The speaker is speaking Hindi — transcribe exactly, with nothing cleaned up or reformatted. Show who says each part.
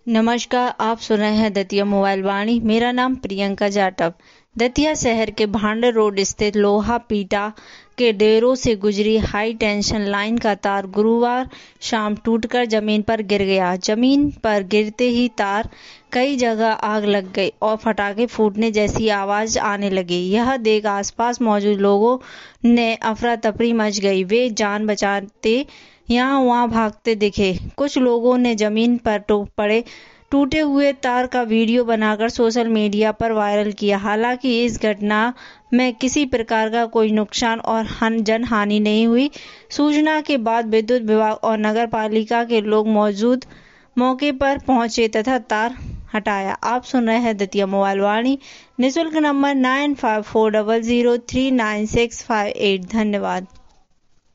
Speaker 1: नमस्कार, आप सुन रहे हैं दतिया मोबाइल वाणी। मेरा नाम प्रियंका जाटव। दतिया शहर के भांडे रोड स्थित लोहा पीटा के डेरों से गुजरी हाई टेंशन लाइन का तार गुरुवार शाम टूटकर जमीन पर गिर गया। जमीन पर गिरते ही तार कई जगह आग लग गई और पटाखे फूटने जैसी आवाज आने लगी। यह देख आसपास मौजूद लोगों ने अफरा तफरी मच गई। वे जान बचाते यहाँ वहाँ भागते दिखे। कुछ लोगों ने जमीन पर टूट पड़े टूटे हुए तार का वीडियो बनाकर सोशल मीडिया पर वायरल किया। हालांकि इस घटना में किसी प्रकार का कोई नुकसान और जनहानि नहीं हुई। सूचना के बाद विद्युत विभाग और नगर पालिका के लोग मौजूद मौके पर पहुंचे तथा तार हटाया। आप सुन रहे हैं दतिया मोबाइल वाणी। निःशुल्क number nine five four zero zero three nine six five eight. धन्यवाद।